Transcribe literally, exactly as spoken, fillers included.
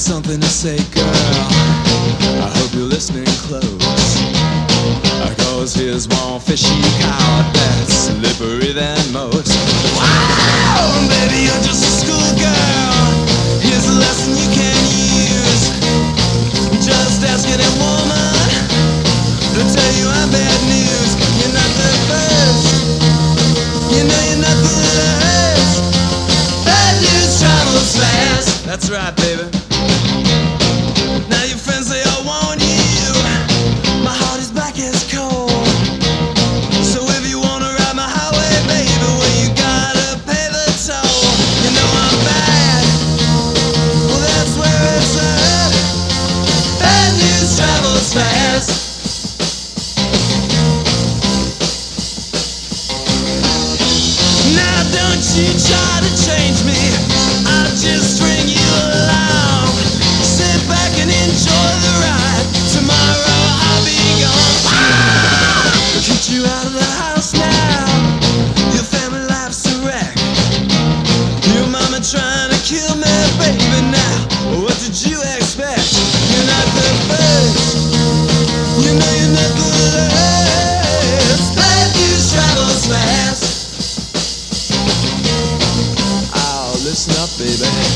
something to say, girl. I hope you're listening close. Cause here's one fishy cod that's slippery than most. Wow, baby, you're just a schoolgirl. Here's a lesson you can use. Just ask any woman, they'll tell you I'm bad news. You're not the first, you know you're not the last. Bad news travels fast. That's right, baby. Now your friends, they all want you. My heart is black as coal. So if you wanna ride my highway, baby, well, you gotta pay the toll. You know I'm bad, well, that's where it's at. Bad news travels fast. Now don't you try to change me, I'll just string you along. Sit back and enjoy the ride. Tomorrow I'll be gone. Ah! Kick you out of the house now. Your family life's a wreck. Your mama trying to kill me, baby, now. What did you expect? You're not the first, you know you're not the last. Bad news travels fast. Oh, listen up, baby.